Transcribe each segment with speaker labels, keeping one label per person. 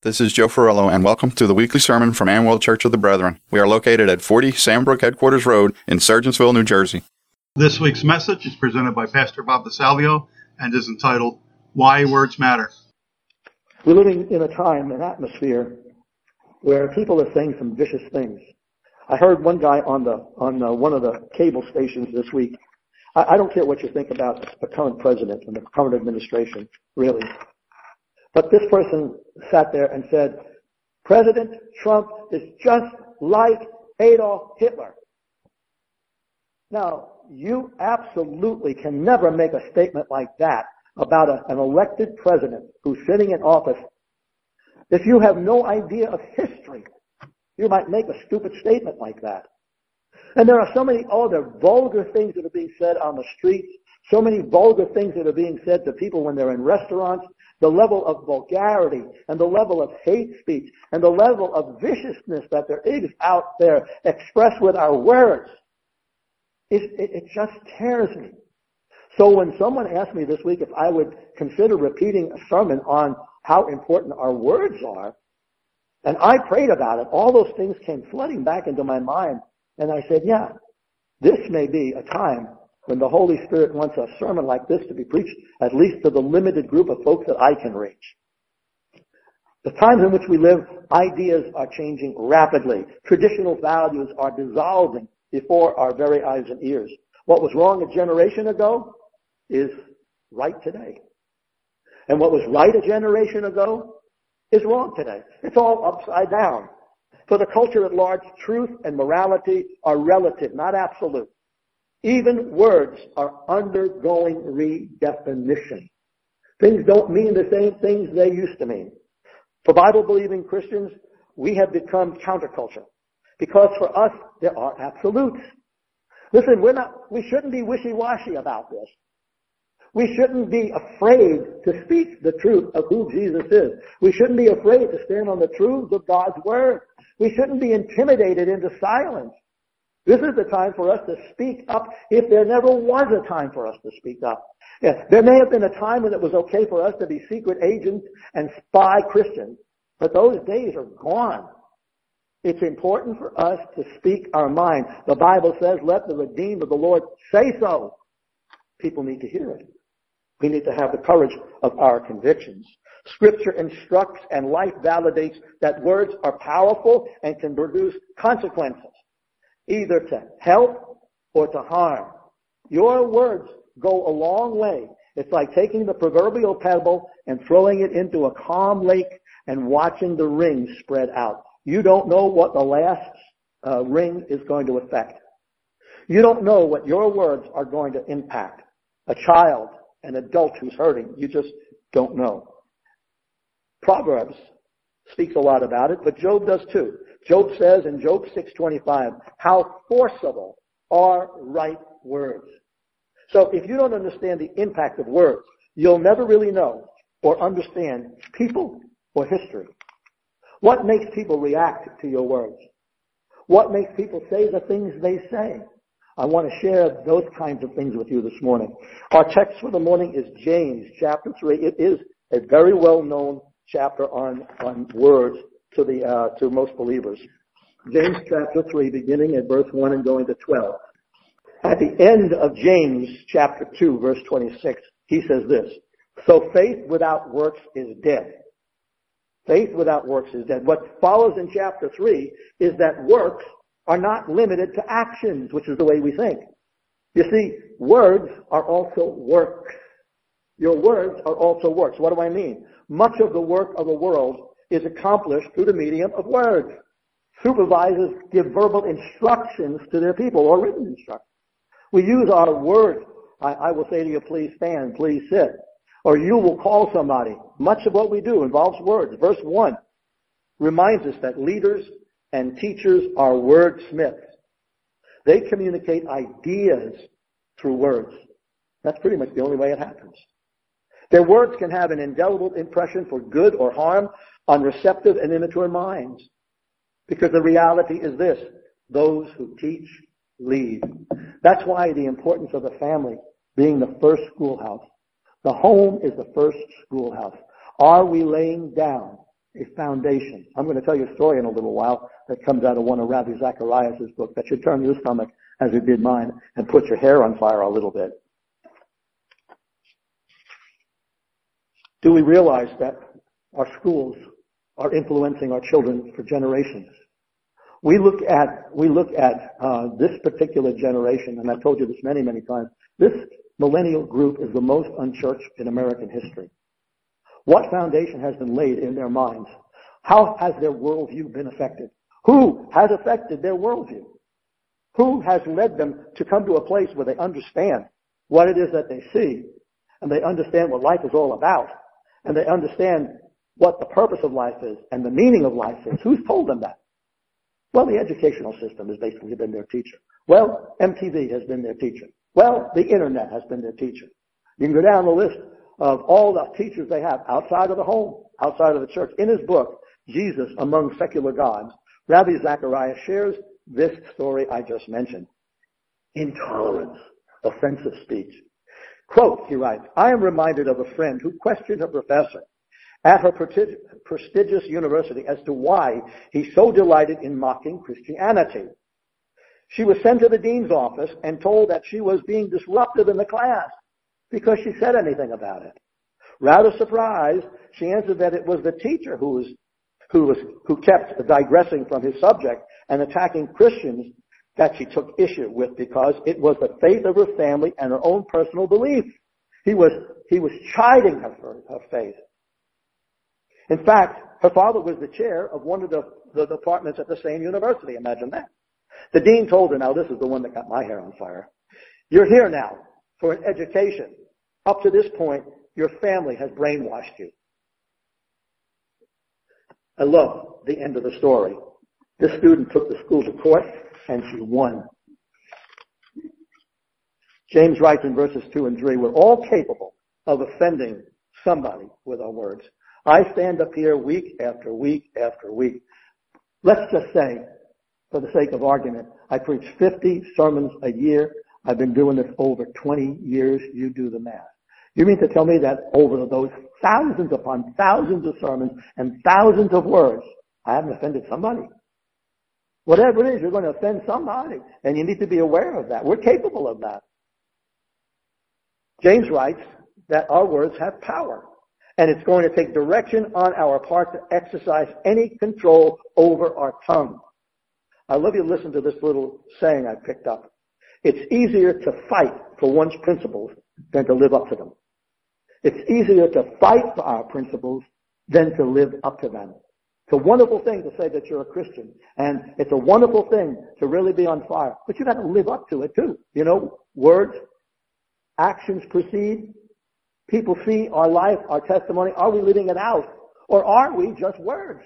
Speaker 1: This is Joe Ferrello, and welcome to the weekly sermon from Amwell Church of the Brethren. We are located at 40 Sandbrook Headquarters Road in Sergeantsville, New Jersey.
Speaker 2: This week's message is presented by Pastor Bob DeSalvio and is entitled, Why Words Matter.
Speaker 3: We're living in a time, an atmosphere, where people are saying some vicious things. I heard one guy on one of the cable stations this week. I don't care what you think about the current president and the current administration, really. But this person sat there and said, President Trump is just like Adolf Hitler. Now, you absolutely can never make a statement like that about an elected president who's sitting in office. If you have no idea of history, you might make a stupid statement like that. And there are so many other vulgar things that are being said on the streets, so many vulgar things that are being said to people when they're in restaurants. The level of vulgarity and the level of hate speech and the level of viciousness that there is out there expressed with our words, it just tears me. So when someone asked me this week if I would consider repeating a sermon on how important our words are, and I prayed about it, all those things came flooding back into my mind, and I said, yeah, this may be a time when the Holy Spirit wants a sermon like this to be preached, at least to the limited group of folks that I can reach. The times in which we live, ideas are changing rapidly. Traditional values are dissolving before our very eyes and ears. What was wrong a generation ago is right today. And what was right a generation ago is wrong today. It's all upside down. For the culture at large, truth and morality are relative, not absolute. Even words are undergoing redefinition. Things don't mean the same things they used to mean. For Bible-believing Christians, we have become counterculture. Because for us, there are absolutes. Listen, we shouldn't be wishy-washy about this. We shouldn't be afraid to speak the truth of who Jesus is. We shouldn't be afraid to stand on the truths of God's Word. We shouldn't be intimidated into silence. This is the time for us to speak up if there never was a time for us to speak up. Yes, there may have been a time when it was okay for us to be secret agents and spy Christians, but those days are gone. It's important for us to speak our mind. The Bible says, let the redeemed of the Lord say so. People need to hear it. We need to have the courage of our convictions. Scripture instructs and life validates that words are powerful and can produce consequences, either to help or to harm. Your words go a long way. It's like taking the proverbial pebble and throwing it into a calm lake and watching the rings spread out. You don't know what the last ring is going to affect. You don't know what your words are going to impact. A child, an adult who's hurting, you just don't know. Proverbs speaks a lot about it, but Job does too. Job says in Job 6:25, how forcible are right words. So if you don't understand the impact of words, you'll never really know or understand people or history. What makes people react to your words? What makes people say the things they say? I want to share those kinds of things with you this morning. Our text for the morning is James chapter 3. It is a very well-known chapter on words to most believers. James chapter 3, beginning at verse 1 and going to 12. At the end of James chapter 2, verse 26, he says this, so faith without works is dead. Faith without works is dead. What follows in chapter 3 is that works are not limited to actions, which is the way we think. You see, words are also works. Your words are also works. What do I mean? Much of the work of the world is accomplished through the medium of words. Supervisors give verbal instructions to their people or written instructions. We use our words. I will say to you, please stand, please sit. Or you will call somebody. Much of what we do involves words. Verse 1 reminds us that leaders and teachers are wordsmiths. They communicate ideas through words. That's pretty much the only way it happens. Their words can have an indelible impression for good or harm on receptive and immature minds. Because the reality is this, those who teach lead. That's why the importance of the family being the first schoolhouse. The home is the first schoolhouse. Are we laying down a foundation. I'm going to tell you a story in a little while that comes out of one of Ravi Zacharias' book that should turn your stomach, as it did mine, and put your hair on fire a little bit. Do we realize that our schools are influencing our children for generations? We look at this particular generation, and I've told you this many, many times. This millennial group is the most unchurched in American history. What foundation has been laid in their minds? How has their worldview been affected? Who has affected their worldview? Who has led them to come to a place where they understand what it is that they see, and they understand what life is all about, and they understand what the purpose of life is and the meaning of life is? Who's told them that? Well, the educational system has basically been their teacher. Well, MTV has been their teacher. Well, the internet has been their teacher. You can go down the list of all the teachers they have outside of the home, outside of the church. In his book, Jesus Among Secular Gods, Ravi Zacharias shares this story I just mentioned. Intolerance, offensive speech. Quote, he writes, I am reminded of a friend who questioned a professor at her prestigious university as to why he so delighted in mocking Christianity. She was sent to the dean's office and told that she was being disruptive in the class because she said anything about it. Rather surprised, she answered that it was the teacher who kept digressing from his subject and attacking Christians that she took issue with because it was the faith of her family and her own personal belief. He was chiding her for her faith. In fact, her father was the chair of one of the departments at the same university. Imagine that. The dean told her, now this is the one that got my hair on fire. You're here now for an education. Up to this point, your family has brainwashed you. I love the end of the story. This student took the school to court and she won. James writes in verses 2 and 3, we're all capable of offending somebody with our words. I stand up here week after week after week. Let's just say, for the sake of argument, I preach 50 sermons a year. I've been doing this over 20 years. You do the math. You mean to tell me that over those thousands upon thousands of sermons and thousands of words, I haven't offended somebody? Whatever it is, you're going to offend somebody, and you need to be aware of that. We're capable of that. James writes that our words have power, and it's going to take direction on our part to exercise any control over our tongue. I'd love you to listen to this little saying I picked up. It's easier to fight for one's principles than to live up to them. It's easier to fight for our principles than to live up to them. It's a wonderful thing to say that you're a Christian, and it's a wonderful thing to really be on fire. But you got to live up to it too. You know, words, actions precede. People see our life, our testimony. Are we living it out, or are we just words?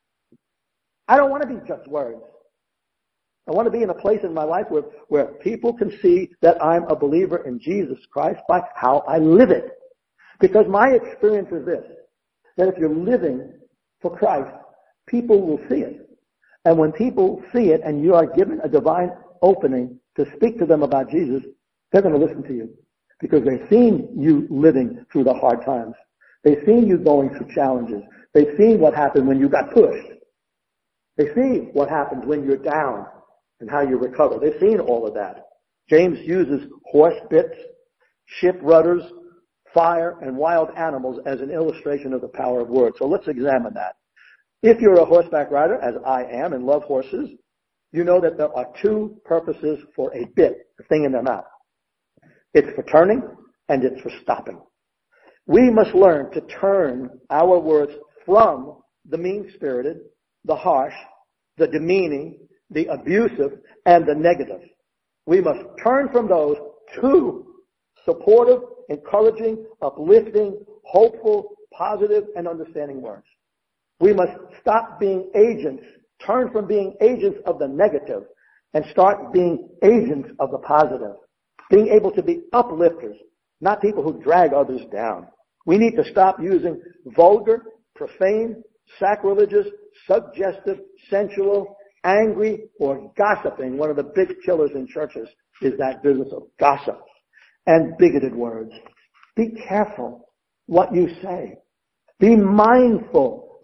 Speaker 3: I don't want to be just words. I want to be in a place in my life where people can see that I'm a believer in Jesus Christ by how I live it. Because my experience is this, that if you're living for Christ, people will see it. And when people see it and you are given a divine opening to speak to them about Jesus, they're going to listen to you. Because they've seen you living through the hard times. They've seen you going through challenges. They've seen what happened when you got pushed. They see what happens when you're down and how you recover. They've seen all of that. James uses horse bits, ship rudders, fire, and wild animals as an illustration of the power of words. So let's examine that. If you're a horseback rider, as I am and love horses, you know that there are two purposes for a bit, the thing in their mouth. It's for turning and it's for stopping. We must learn to turn our words from the mean-spirited, the harsh, the demeaning, the abusive, and the negative. We must turn from those to supportive, encouraging, uplifting, hopeful, positive, and understanding words. We must stop being agents, turn from being agents of the negative, and start being agents of the positive. Being able to be uplifters, not people who drag others down. We need to stop using vulgar, profane, sacrilegious, suggestive, sensual, angry, or gossiping. One of the big killers in churches is that business of gossip and bigoted words. Be careful what you say. Be mindful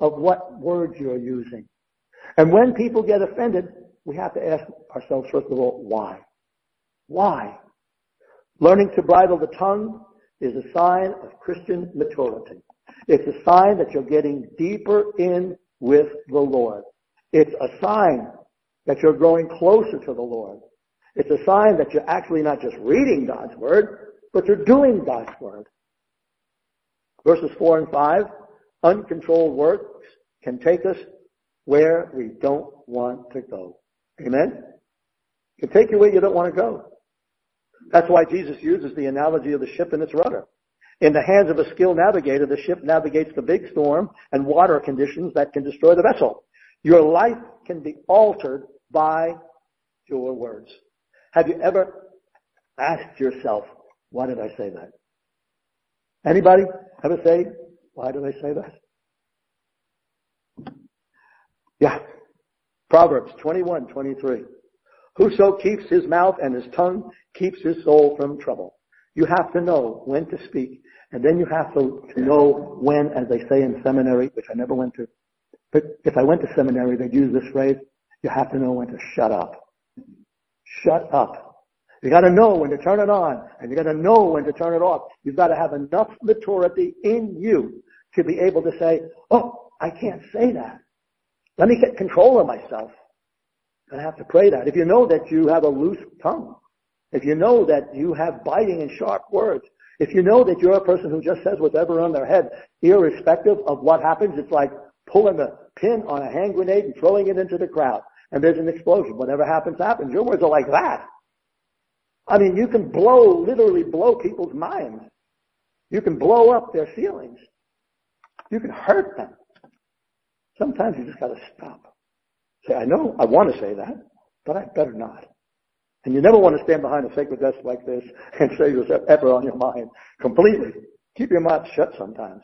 Speaker 3: of what words you're using. And when people get offended, we have to ask ourselves, first of all, why? Why? Learning to bridle the tongue is a sign of Christian maturity. It's a sign that you're getting deeper in with the Lord. It's a sign that you're growing closer to the Lord. It's a sign that you're actually not just reading God's Word, but you're doing God's Word. Verses 4 and 5, uncontrolled works can take us where we don't want to go. Amen? It can take you where you don't want to go. That's why Jesus uses the analogy of the ship and its rudder. In the hands of a skilled navigator, the ship navigates the big storm and water conditions that can destroy the vessel. Your life can be altered by your words. Have you ever asked yourself, why did I say that? Anybody ever say, why did I say that? Yeah. Proverbs 21:23. Whoso keeps his mouth and his tongue keeps his soul from trouble. You have to know when to speak, and then you have to know when, as they say in seminary, which I never went to, but if I went to seminary, they'd use this phrase, you have to know when to shut up. Shut up. You got to know when to turn it on, and you got to know when to turn it off. You've got to have enough maturity in you to be able to say, oh, I can't say that. Let me get control of myself. I have to pray that. If you know that you have a loose tongue, if you know that you have biting and sharp words, if you know that you're a person who just says whatever on their head, irrespective of what happens, it's like pulling a pin on a hand grenade and throwing it into the crowd, and there's an explosion. Whatever happens, happens. Your words are like that. I mean, you can literally blow people's minds. You can blow up their feelings. You can hurt them. Sometimes you just got to stop. Say, I know I want to say that, but I better not. And you never want to stand behind a sacred desk like this and say whatever on your mind completely. Keep your mouth shut sometimes.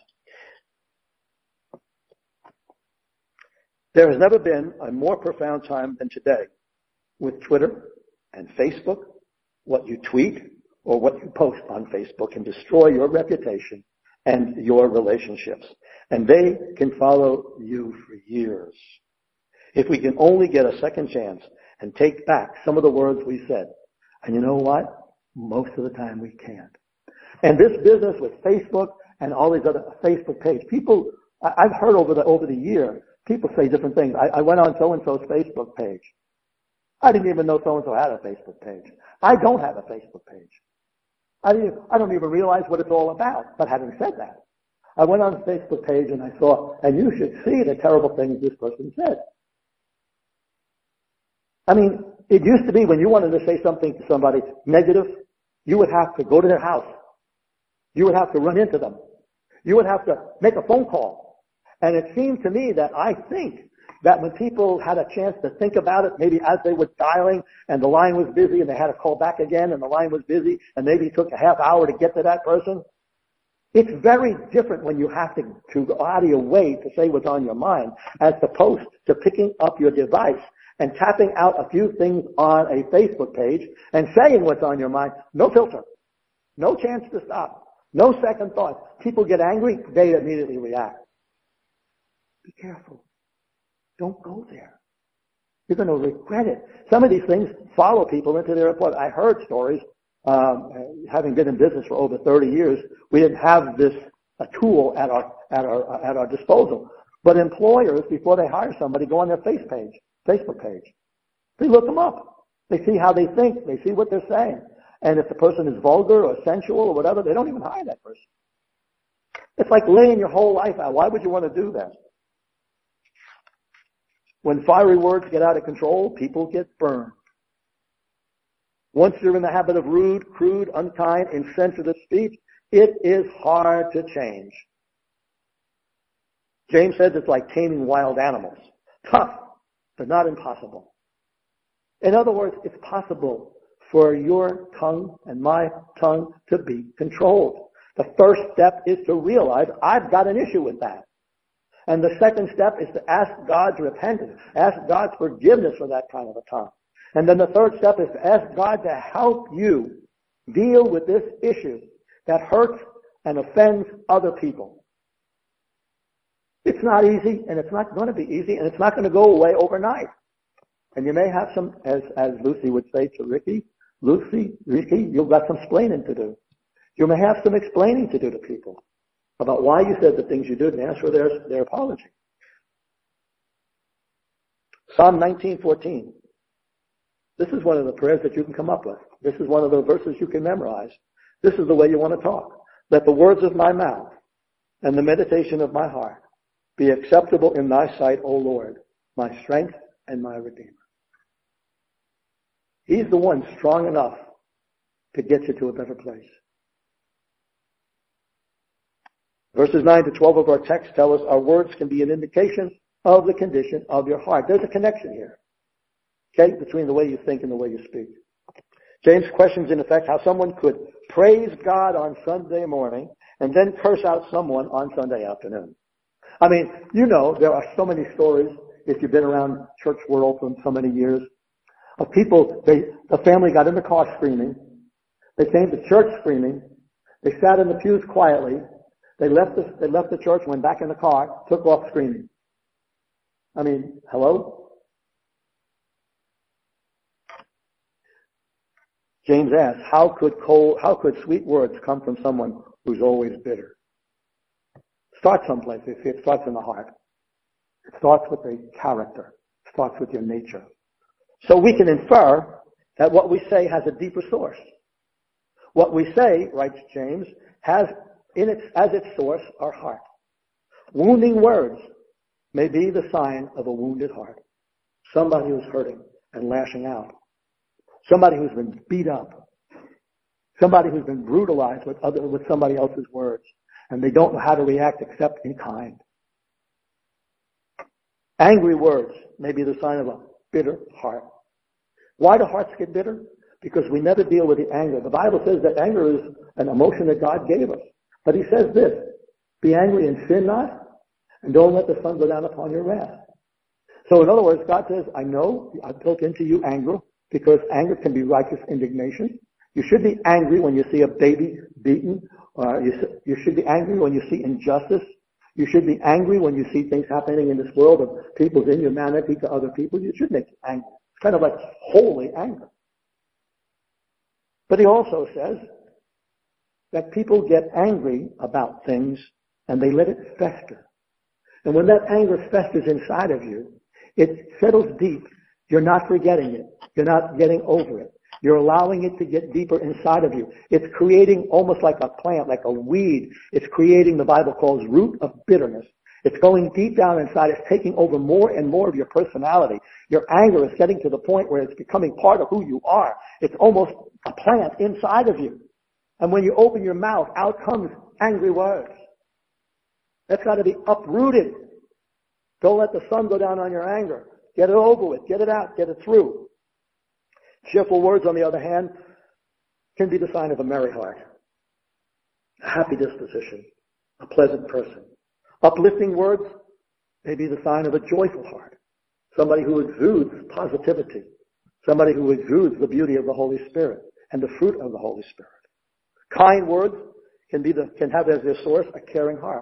Speaker 3: There has never been a more profound time than today with Twitter and Facebook. What you tweet or what you post on Facebook can destroy your reputation and your relationships. And they can follow you for years. If we can only get a second chance and take back some of the words we said. And you know what? Most of the time we can't. And this business with Facebook and all these other Facebook pages, people, I've heard over the year, people say different things. I went on so-and-so's Facebook page. I didn't even know so-and-so had a Facebook page. I don't have a Facebook page. I don't even realize what it's all about. But having said that, I went on the Facebook page and I saw, and you should see the terrible things this person said. I mean, it used to be when you wanted to say something to somebody negative, you would have to go to their house. You would have to run into them. You would have to make a phone call. And it seemed to me that I think that when people had a chance to think about it, maybe as they were dialing and the line was busy and they had to call back again and the line was busy and maybe it took a half hour to get to that person. It's very different when you have to go out of your way to say what's on your mind as opposed to picking up your device and tapping out a few things on a Facebook page and saying what's on your mind. No filter. No chance to stop. No second thought. People get angry, they immediately react. Be careful. Don't go there. You're going to regret it. Some of these things follow people into their employment. I heard stories, having been in business for over 30 years, we didn't have a tool at our disposal. But employers, before they hire somebody, go on their Facebook page. They look them up. They see how they think. They see what they're saying. And if the person is vulgar or sensual or whatever, they don't even hire that person. It's like laying your whole life out. Why would you want to do that? When fiery words get out of control, people get burned. Once you're in the habit of rude, crude, unkind, insensitive speech, it is hard to change. James says it's like taming wild animals. Tough, but not impossible. In other words, it's possible for your tongue and my tongue to be controlled. The first step is to realize I've got an issue with that. And the second step is to ask God's repentance, ask God's forgiveness for that kind of a tongue. And then the third step is to ask God to help you deal with this issue that hurts and offends other people. It's not easy, and it's not going to be easy, and it's not going to go away overnight. And you may have some, as Lucy would say to Ricky, Ricky, you've got some explaining to do. You may have some explaining to do to people about why you said the things you did and ask for their apology. Psalm 19:14. This is one of the prayers that you can come up with. This is one of the verses you can memorize. This is the way you want to talk. Let the words of my mouth and the meditation of my heart be acceptable in thy sight, O Lord, my strength and my Redeemer. He's the one strong enough to get you to a better place. Verses 9 to 12 of our text tell us our words can be an indication of the condition of your heart. There's a connection here, okay, between the way you think and the way you speak. James questions, in effect, how someone could praise God on Sunday morning and then curse out someone on Sunday afternoon. I mean, there are so many stories, if you've been around church world for so many years, of people, the family got in the car screaming. They came to church screaming. They sat in the pews quietly. They left the church, went back in the car, took off screaming. I mean, hello? James asks, how could sweet words come from someone who's always bitter? Start someplace. You see, it starts in the heart. It starts with the character. It starts with your nature. So we can infer that what we say has a deeper source. What we say, writes James, has as its source our heart. Wounding words may be the sign of a wounded heart. Somebody who's hurting and lashing out. Somebody who's been beat up. Somebody who's been brutalized with somebody else's words. And they don't know how to react except in kind. Angry words may be the sign of a bitter heart. Why do hearts get bitter? Because we never deal with the anger. The Bible says that anger is an emotion that God gave us. But he says this, be angry and sin not, and don't let the sun go down upon your wrath. So in other words, God says, I know I've built into you anger, because anger can be righteous indignation. You should be angry when you see a baby beaten. You should be angry when you see injustice. You should be angry when you see things happening in this world of people's inhumanity to other people. You should make you angry. It's kind of like holy anger. But he also says that people get angry about things and they let it fester. And when that anger festers inside of you, it settles deep. You're not forgetting it. You're not getting over it. You're allowing it to get deeper inside of you. It's creating almost like a plant, like a weed. It's creating, the Bible calls, root of bitterness. It's going deep down inside. It's taking over more and more of your personality. Your anger is getting to the point where it's becoming part of who you are. It's almost a plant inside of you. And when you open your mouth, out comes angry words. That's got to be uprooted. Don't let the sun go down on your anger. Get it over with. Get it out. Get it through. Cheerful words, on the other hand, can be the sign of a merry heart, a happy disposition, a pleasant person. Uplifting words may be the sign of a joyful heart, somebody who exudes positivity, somebody who exudes the beauty of the Holy Spirit and the fruit of the Holy Spirit. Kind words can have as their source a caring heart.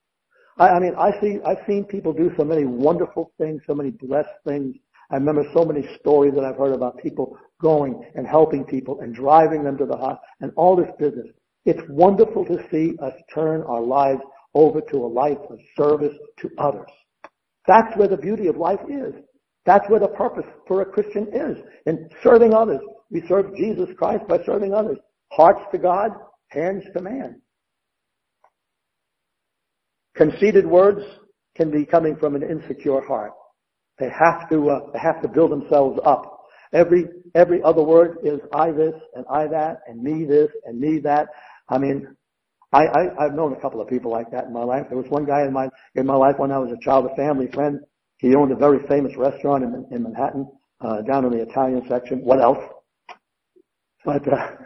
Speaker 3: I've seen people do so many wonderful things, so many blessed things. I remember so many stories that I've heard about people going and helping people and driving them to the hospital and all this business. It's wonderful to see us turn our lives over to a life of service to others. That's where the beauty of life is. That's where the purpose for a Christian is, in serving others. We serve Jesus Christ by serving others. Hearts to God, hands to man. Conceited words can be coming from an insecure heart. They have to build themselves up. Every other word is I this and I that and me this and me that. I mean, I've known a couple of people like that in my life. There was one guy in my life when I was a child, a family friend. He owned a very famous restaurant in Manhattan, down in the Italian section. What else? But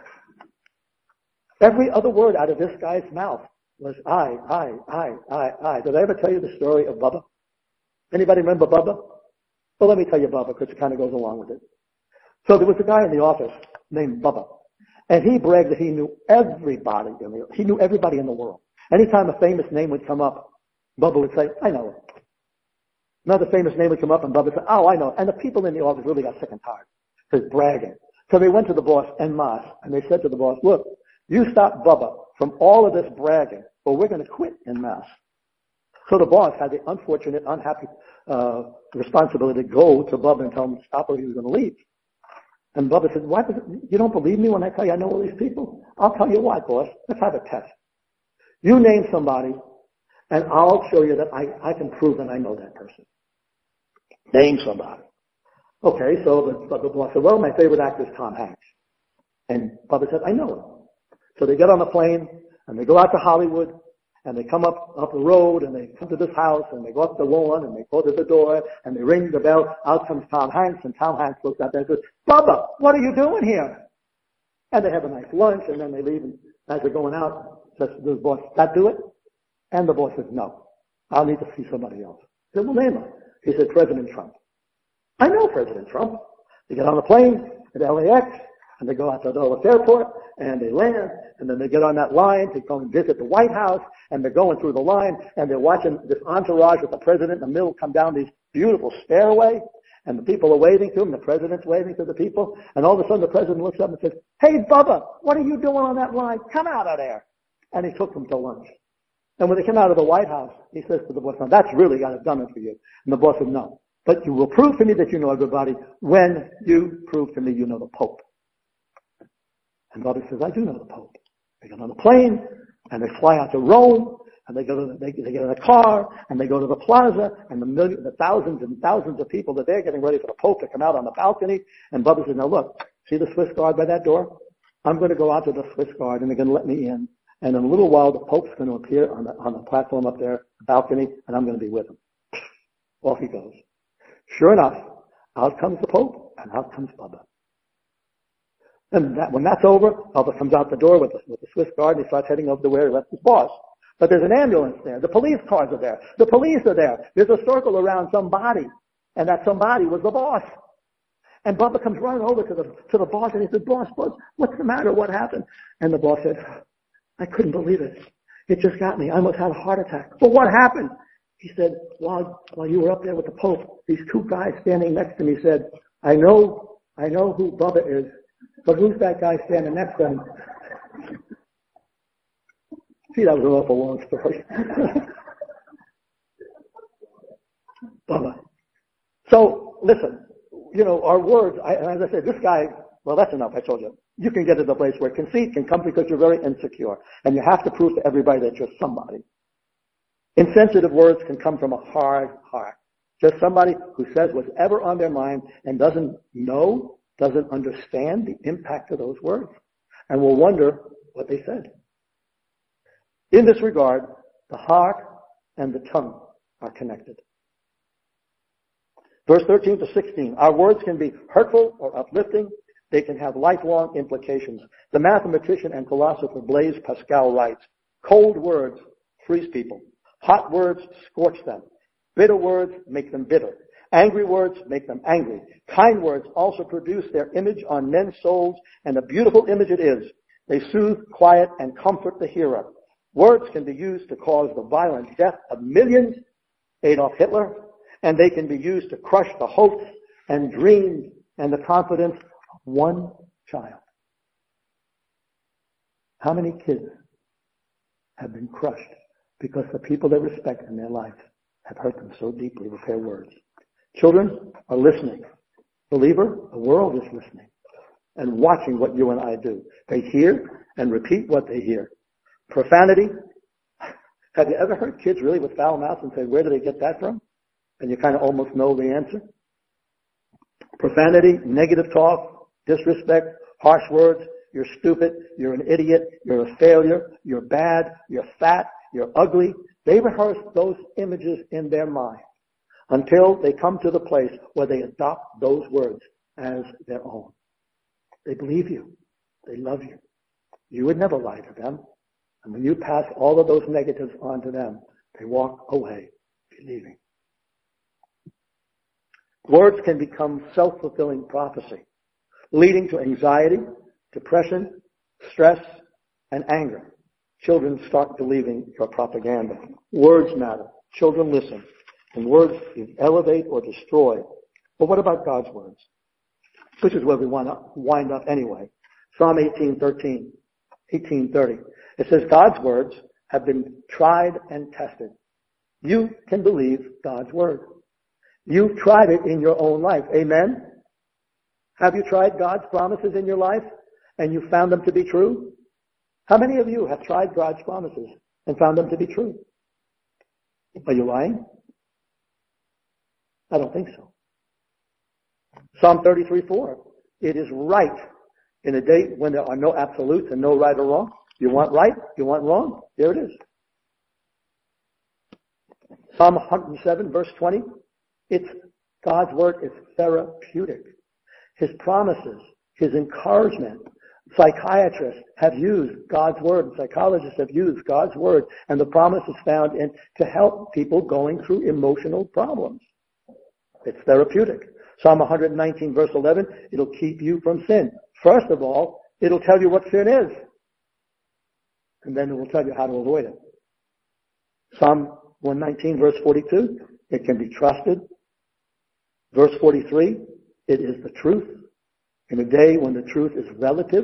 Speaker 3: every other word out of this guy's mouth was I. Did I ever tell you the story of Bubba? Anybody remember Bubba? Well, let me tell you Bubba, because it kind of goes along with it. So there was a guy in the office named Bubba, and he bragged that he knew everybody in the world. Anytime a famous name would come up, Bubba would say, I know it. Another famous name would come up and Bubba would say, oh, I know it. And the people in the office really got sick and tired of his bragging. So they went to the boss en masse and they said to the boss, look, you stop Bubba from all of this bragging or we're going to quit en masse. So the boss had the unfortunate, unhappy responsibility to go to Bubba and tell him to stop or he was going to leave. And Bubba said, why? You don't believe me when I tell you I know all these people? I'll tell you why, boss. Let's have a test. You name somebody, and I'll show you that I can prove that I know that person. Name somebody. Okay, so the boss said, well, my favorite actor is Tom Hanks. And Bubba said, I know him. So they get on the plane, and they go out to Hollywood, and they come up the road, and they come to this house, and they go up the lawn, and they go to the door, and they ring the bell. Out comes Tom Hanks, and Tom Hanks looks out there and says, Bubba, what are you doing here? And they have a nice lunch, and then they leave, and as they're going out, says to the boss, that do it? And the boss says, no, I'll need to see somebody else. He said, well, name him. He said, President Trump. I know President Trump. They get on the plane at LAX, and they go out to Dulles Airport, and they land, and then they get on that line to go and visit the White House, and they're going through the line, and they're watching this entourage with the president in the middle come down these beautiful stairway, and the people are waving to him, the president's waving to the people, and all of a sudden the president looks up and says, hey, Bubba, what are you doing on that line? Come out of there. And he took them to lunch. And when they came out of the White House, he says to the boss, now that's really got it done it for you. And the boss said, no. But you will prove to me that you know everybody when you prove to me you know the Pope. And Bubba says, I do know the Pope. They get on the plane, and they fly out to Rome, and they get in a car, and they go to the plaza, and the thousands and thousands of people that they're getting ready for the Pope to come out on the balcony. And Bubba says, now look, see the Swiss Guard by that door? I'm going to go out to the Swiss Guard, and they're going to let me in. And in a little while, the Pope's going to appear on the platform up there, the balcony, and I'm going to be with him. Off he goes. Sure enough, out comes the Pope, and out comes Bubba. And when that's over, Bubba comes out the door with the Swiss Guard, and he starts heading over to where he left his boss. But there's an ambulance there. The police cars are there. The police are there. There's a circle around somebody, and that somebody was the boss. And Bubba comes running over to the boss, and he said, boss, what's the matter? What happened? And the boss said, I couldn't believe it. It just got me. I almost had a heart attack. But what happened? He said, while you were up there with the Pope, these two guys standing next to me said, I know who Bubba is, but who's that guy standing next to him? See, that was an awful long story. Bubba. So, listen, our words, as I said, this guy, well, that's enough, I told you. You can get to the place where conceit can come because you're very insecure, and you have to prove to everybody that you're somebody. Insensitive words can come from a hard heart. Just somebody who says what's ever on their mind and doesn't understand the impact of those words, and will wonder what they said. In this regard, the heart and the tongue are connected. Verse 13 to 16, our words can be hurtful or uplifting. They can have lifelong implications. The mathematician and philosopher Blaise Pascal writes, cold words freeze people. Hot words scorch them. Bitter words make them bitter. Angry words make them angry. Kind words also produce their image on men's souls, and a beautiful image it is. They soothe, quiet, and comfort the hearer. Words can be used to cause the violent death of millions, Adolf Hitler, and they can be used to crush the hopes and dreams and the confidence of one child. How many kids have been crushed because the people they respect in their life have hurt them so deeply with their words? Children are listening. Believer, the world is listening and watching what you and I do. They hear and repeat what they hear. Profanity. Have you ever heard kids really with foul mouths and say, where do they get that from? And you kind of almost know the answer. Profanity, negative talk, disrespect, harsh words. You're stupid. You're an idiot. You're a failure. You're bad. You're fat. You're ugly. They rehearse those images in their mind until they come to the place where they adopt those words as their own. They believe you. They love you. You would never lie to them. And when you pass all of those negatives on to them, they walk away believing. Words can become self-fulfilling prophecy, leading to anxiety, depression, stress, and anger. Children start believing your propaganda. Words matter. Children, listen. And words either elevate or destroy. But what about God's words? Which is where we want to wind up anyway. Psalm 18:30. It says, God's words have been tried and tested. You can believe God's word. You've tried it in your own life. Amen? Have you tried God's promises in your life and you found them to be true? How many of you have tried God's promises and found them to be true? Are you lying? I don't think so. Psalm 33:4. It is right in a day when there are no absolutes and no right or wrong. You want right, you want wrong. There it is. Psalm 107 verse 20. It's God's word is therapeutic. His promises, his encouragement. Psychiatrists have used God's word. Psychologists have used God's word and the promises found in to help people going through emotional problems. It's therapeutic. Psalm 119 verse 11, it'll keep you from sin. First of all, it'll tell you what sin is. And then it will tell you how to avoid it. Psalm 119 verse 42, it can be trusted. Verse 43, it is the truth. In a day when the truth is relative.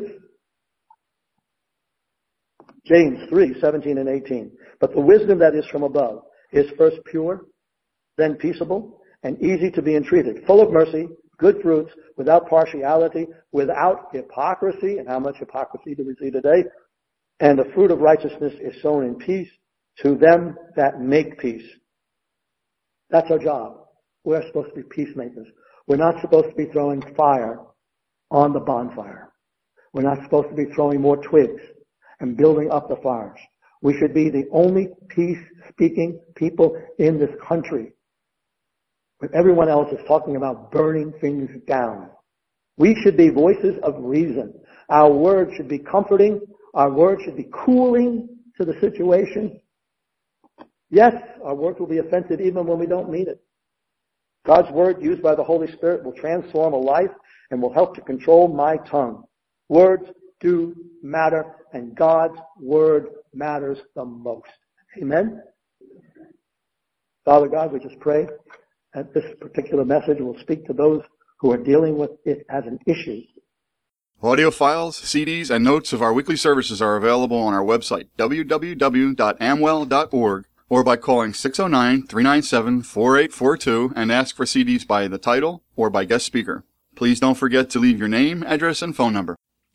Speaker 3: James 3:17 and 18. But the wisdom that is from above is first pure, then peaceable, and easy to be entreated, full of mercy, good fruits, without partiality, without hypocrisy. And how much hypocrisy do we see today? And the fruit of righteousness is sown in peace to them that make peace. That's our job. We're supposed to be peacemakers. We're not supposed to be throwing fire on the bonfire. We're not supposed to be throwing more twigs and building up the fires. We should be the only peace-speaking people in this country. When everyone else is talking about burning things down. We should be voices of reason. Our words should be comforting. Our words should be cooling to the situation. Yes, our words will be offensive even when we don't mean it. God's word used by the Holy Spirit will transform a life and will help to control my tongue. Words do matter, and God's word matters the most. Amen? Father God, we just pray that this particular message will speak to those who are dealing with it as an issue.
Speaker 1: Audio files, CDs, and notes of our weekly services are available on our website, www.amwell.org, or by calling 609-397-4842 and ask for CDs by the title or by guest speaker. Please don't forget to leave your name, address, and phone number.